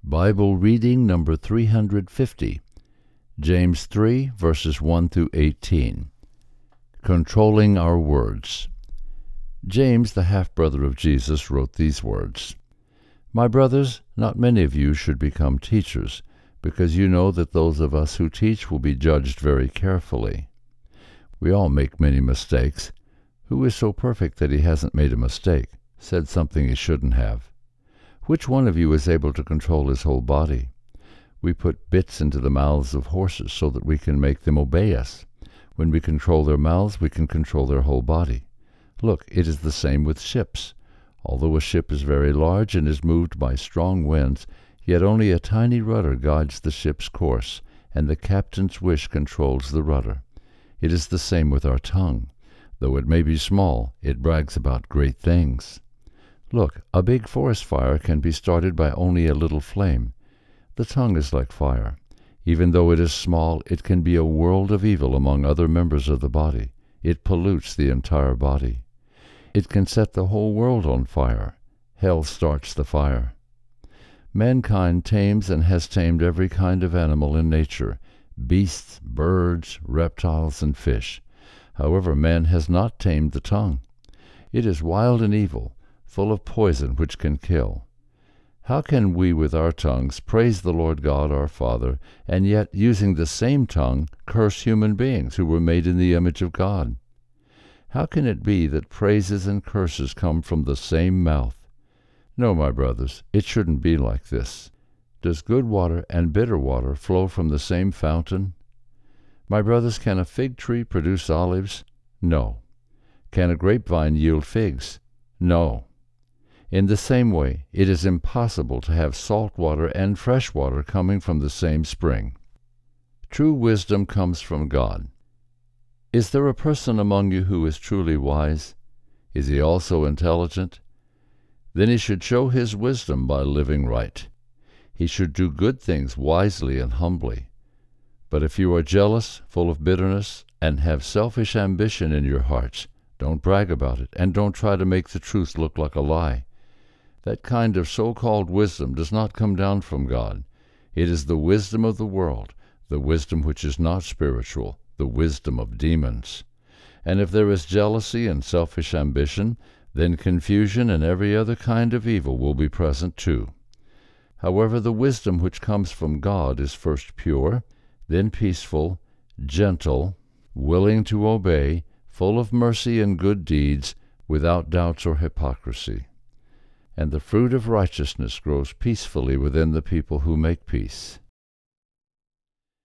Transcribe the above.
Bible reading number 350, James 3, verses 1 through 18. Controlling our words. James, the half-brother of Jesus, wrote these words, "My brothers, not many of you should become teachers, because you know that those of us who teach will be judged very carefully. We all make many mistakes. Who is so perfect that he hasn't made a mistake, said something he shouldn't have? Which one of you is able to control his whole body? We put bits into the mouths of horses so that we can make them obey us. When we control their mouths, we can control their whole body. Look, it is the same with ships. Although a ship is very large and is moved by strong winds, yet only a tiny rudder guides the ship's course, and the captain's wish controls the rudder. It is the same with our tongue. Though it may be small, it brags about great things. Look, a big forest fire can be started by only a little flame. The tongue is like fire. Even though it is small, it can be a world of evil among other members of the body. It pollutes the entire body. It can set the whole world on fire. Hell starts the fire. Mankind tames and has tamed every kind of animal in nature, beasts, birds, reptiles, and fish. However, man has not tamed the tongue. It is wild and evil, full of poison which can kill. How can we with our tongues praise the Lord God our Father, and yet, using the same tongue, curse human beings who were made in the image of God? How can it be that praises and curses come from the same mouth? No, my brothers, it shouldn't be like this. Does good water and bitter water flow from the same fountain? My brothers, can a fig tree produce olives? No. Can a grapevine yield figs? No. In the same way, it is impossible to have salt water and fresh water coming from the same spring. True wisdom comes from God. Is there a person among you who is truly wise? Is he also intelligent? Then he should show his wisdom by living right. He should do good things wisely and humbly. But if you are jealous, full of bitterness, and have selfish ambition in your hearts, don't brag about it, and don't try to make the truth look like a lie. That kind of so-called wisdom does not come down from God. It is the wisdom of the world, the wisdom which is not spiritual, the wisdom of demons. And if there is jealousy and selfish ambition, then confusion and every other kind of evil will be present too. However, the wisdom which comes from God is first pure, then peaceful, gentle, willing to obey, full of mercy and good deeds, without doubts or hypocrisy. And the fruit of righteousness grows peacefully within the people who make peace.